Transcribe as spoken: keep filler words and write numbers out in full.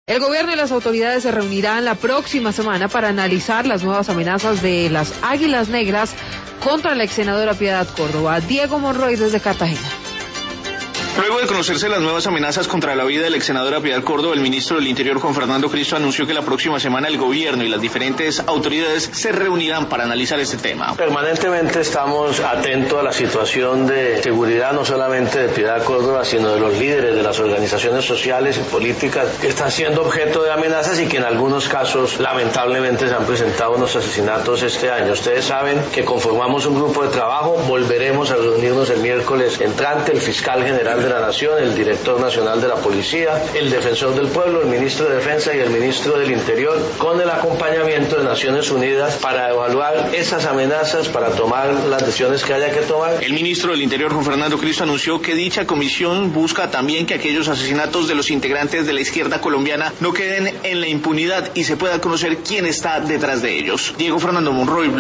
El gobierno y las autoridades se reunirán la próxima semana para analizar las nuevas amenazas de las Águilas Negras contra la ex senadora Piedad Córdoba. Diego Monroy desde Cartagena. Luego de conocerse las nuevas amenazas contra la vida de la ex senadora Piedad Córdoba, el ministro del Interior, Juan Fernando Cristo, anunció que la próxima semana el gobierno y las diferentes autoridades se reunirán para analizar este tema. Permanentemente estamos atentos a la situación de seguridad, no solamente de Piedad Córdoba, sino de los líderes de las organizaciones sociales y políticas que están siendo objeto de amenazas y que en algunos casos lamentablemente se han presentado unos asesinatos este año. Ustedes saben que conformamos un grupo de trabajo, volveremos a reunirnos el miércoles entrante, el fiscal general de la Nación, el director nacional de la Policía, el defensor del pueblo, el ministro de Defensa y el ministro del Interior, con el acompañamiento de Naciones Unidas para evaluar esas amenazas, para tomar las decisiones que haya que tomar. El ministro del Interior, Juan Fernando Cristo, anunció que dicha comisión busca también que aquellos asesinatos de los integrantes de la izquierda colombiana no queden en la impunidad y se pueda conocer quién está detrás de ellos. Diego Fernando Monroy.